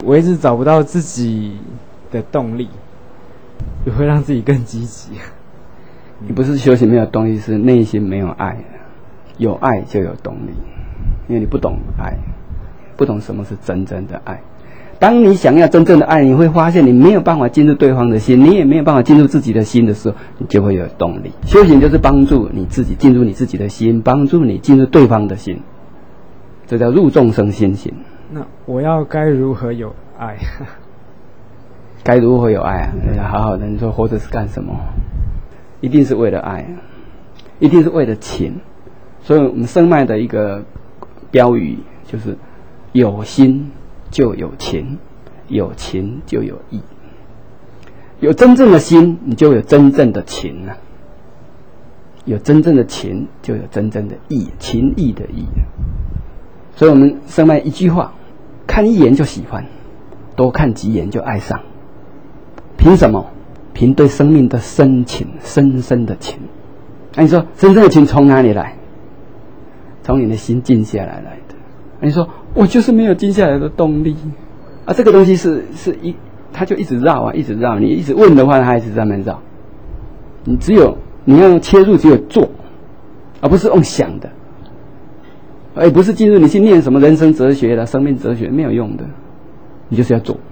我一直找不到自己的动力，也会让自己更积极。 你不是修行没有动力，是内心没有爱。有爱就有动力，因为你不懂爱，不懂什么是真正的爱。当你想要真正的爱，你会发现你没有办法进入对方的心，你也没有办法进入自己的心的时候，你就会有动力。修行就是帮助你自己进入你自己的心，帮助你进入对方的心，这叫入众生心行。 那我要该如何有爱？ 该如何有爱啊？好好的，你说活着是干什么？一定是为了爱，一定是为了情。所以我们生脉的一个标语就是有心就有情，有情就有义。有真正的心，你就有真正的情啊。有真正的情，就有真正的义，情义的义。所以我们生脉一句话，看一眼就喜欢，多看几眼就爱上。凭什么？凭对生命的深情，深深的情。那你说真正的情从哪里来？从你的心静下来的。你说我就是没有静下来的动力啊！这个东西它就一直绕啊，一直绕。你一直问的话，它一直在那绕。你要切入，只有做，而不是用想的。不是进入你去念什么人生哲学啦、生命哲学，没有用的。你就是要做。